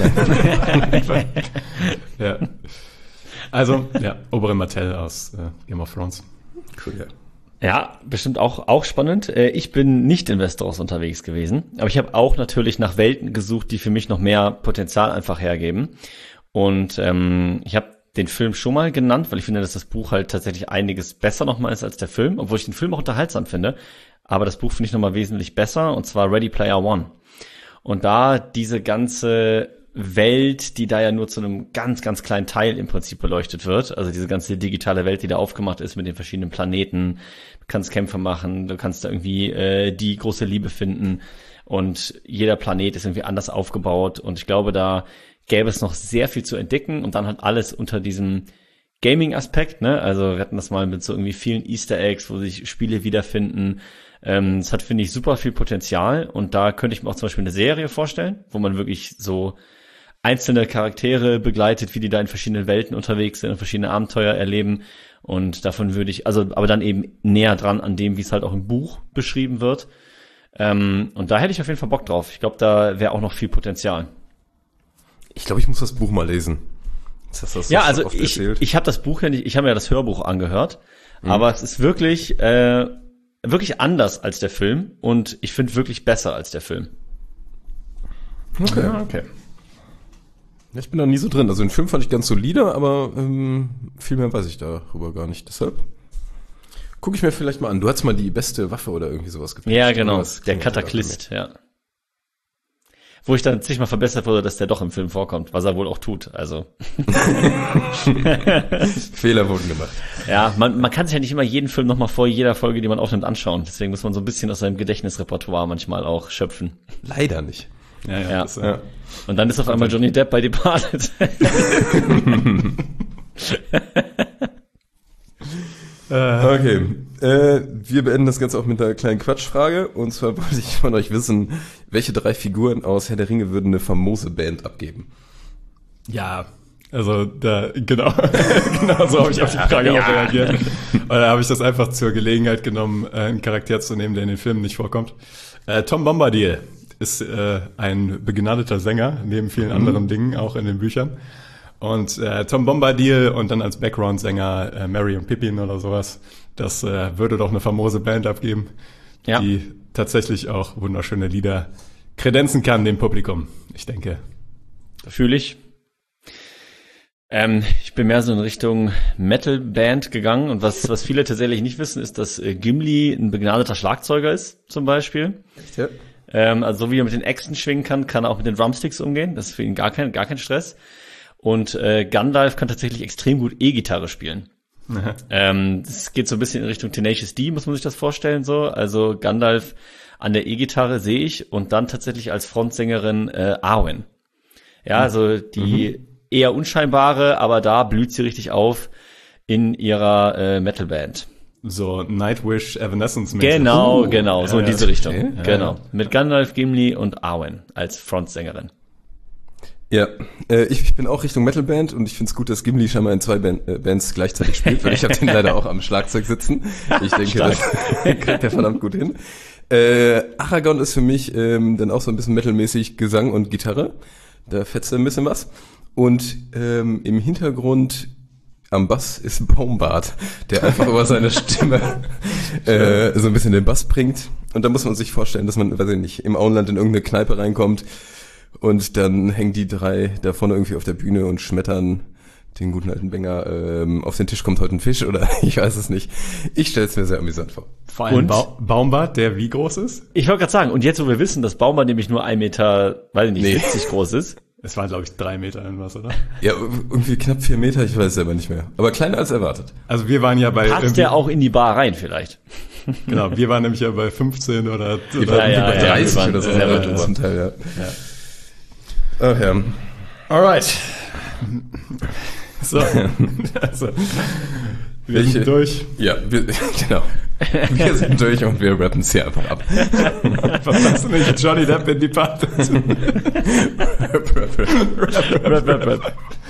Ja. Also, ja, Oberyn Martell aus Game of Thrones.
Cool, ja.
Ja, bestimmt auch spannend. Ich bin nicht in Westeros unterwegs gewesen, aber ich habe auch natürlich nach Welten gesucht, die für mich noch mehr Potenzial einfach hergeben. Und ich habe den Film schon mal genannt, weil ich finde, dass das Buch halt tatsächlich einiges besser nochmal ist als der Film, obwohl ich den Film auch unterhaltsam finde. Aber das Buch finde ich nochmal wesentlich besser, und zwar Ready Player One. Und da diese ganze Welt, die da ja nur zu einem ganz, ganz kleinen Teil im Prinzip beleuchtet wird, also diese ganze digitale Welt, die da aufgemacht ist mit den verschiedenen Planeten, du kannst Kämpfe machen, du kannst da irgendwie die große Liebe finden, und jeder Planet ist irgendwie anders aufgebaut, und ich glaube, da gäbe es noch sehr viel zu entdecken, und dann halt alles unter diesem Gaming-Aspekt, ne? Also wir hatten das mal mit so irgendwie vielen Easter Eggs, wo sich Spiele wiederfinden. Es hat, finde ich, super viel Potenzial, und da könnte ich mir auch zum Beispiel eine Serie vorstellen, wo man wirklich so einzelne Charaktere begleitet, wie die da in verschiedenen Welten unterwegs sind und verschiedene Abenteuer erleben, und davon würde ich, also aber dann eben näher dran an dem, wie es halt auch im Buch beschrieben wird. Und da hätte ich auf jeden Fall Bock drauf. Ich glaube, da wäre auch noch viel Potenzial.
Ich glaube, ich muss das Buch mal lesen. Das
ja, also ich habe das Buch ja nicht, ich habe mir ja das Hörbuch angehört, aber es ist wirklich wirklich anders als der Film, und ich finde wirklich besser als der Film.
Okay. Ja, okay. Ich bin da nie so drin. Also den Film fand ich ganz solide, aber viel mehr weiß ich darüber gar nicht. Deshalb gucke ich mir vielleicht mal an. Du hast mal die beste Waffe oder irgendwie sowas gepickt.
Ja, genau. Der Kataklist, ja. Wo ich dann zigmal verbessert wurde, dass der doch im Film vorkommt, was er wohl auch tut. Also
Fehler wurden gemacht.
Ja, man kann sich ja nicht immer jeden Film nochmal vor jeder Folge, die man aufnimmt, anschauen. Deswegen muss man so ein bisschen aus seinem Gedächtnisrepertoire manchmal auch schöpfen.
Leider nicht.
Ja. Das, ja. Und dann ist auf einmal Johnny Depp bei Departed.
Okay, wir beenden das Ganze auch mit einer kleinen Quatschfrage. Und zwar wollte ich von euch wissen, welche 3 Figuren aus Herr der Ringe würden eine famose Band abgeben?
Ja, also genau so habe ich auf die Frage auch reagiert. Und da habe ich das einfach zur Gelegenheit genommen, einen Charakter zu nehmen, der in den Filmen nicht vorkommt. Tom Bombadil ist ein begnadeter Sänger, neben vielen anderen Dingen, auch in den Büchern. Und Tom Bombadil und dann als Background-Sänger Merry und Pippin oder sowas. Das würde doch eine famose Band abgeben, die tatsächlich auch wunderschöne Lieder kredenzen kann dem Publikum. Ich denke.
Fühle ich. Ich bin mehr so in Richtung Metal-Band gegangen und was viele tatsächlich nicht wissen, ist, dass Gimli ein begnadeter Schlagzeuger ist, zum Beispiel.
Echt, ja?
Also so wie er mit den Äxten schwingen kann er auch mit den Drumsticks umgehen. Das ist für ihn gar kein Stress. Und Gandalf kann tatsächlich extrem gut E-Gitarre spielen. Das geht so ein bisschen in Richtung Tenacious D, muss man sich das vorstellen so. Also Gandalf an der E-Gitarre sehe ich und dann tatsächlich als Frontsängerin Arwen. Ja, also die eher unscheinbare, aber da blüht sie richtig auf in ihrer Metalband.
So Nightwish, Evanescence.
Genau, so in diese Richtung.
Okay.
Genau. Mit Gandalf, Gimli und Arwen als Frontsängerin.
Ja, ich bin auch Richtung Metalband und ich finde es gut, dass Gimli scheinbar in 2 Bands gleichzeitig spielt, weil ich habe den leider auch am Schlagzeug sitzen. Ich denke, das kriegt er verdammt gut hin. Aragorn ist für mich dann auch so ein bisschen metalmäßig Gesang und Gitarre. Da fetzt er ein bisschen was. Und im Hintergrund am Bass ist Baumbart, der einfach über seine Stimme so ein bisschen den Bass bringt. Und da muss man sich vorstellen, dass man, weiß ich nicht, im Auenland in irgendeine Kneipe reinkommt und dann hängen die 3 da vorne irgendwie auf der Bühne und schmettern den guten alten Banger, auf den Tisch kommt heute ein Fisch oder ich weiß es nicht. Ich stelle es mir sehr amüsant vor.
Vor allem Baumbart, der wie groß ist?
Ich wollte gerade sagen, und jetzt, wo wir wissen, dass Baumbart nämlich nur 1 Meter, weiß ich nicht, 70 groß ist.
Es waren, glaube ich, 3 Meter irgendwas, oder?
Ja, irgendwie knapp 4 Meter, ich weiß es selber nicht mehr. Aber kleiner als erwartet.
Also wir waren ja bei...
Passt der auch in die Bar rein vielleicht?
Genau, wir waren nämlich ja bei 15 oder
bei 30 oder so.
Ja,
zum Teil, ja. Ach ja.
Alright. So, also, wir sind durch.
Ja, genau. Wir sind durch und wir rappen es hier einfach ab.
Verpasst nicht Johnny Depp in die Party.
Rap.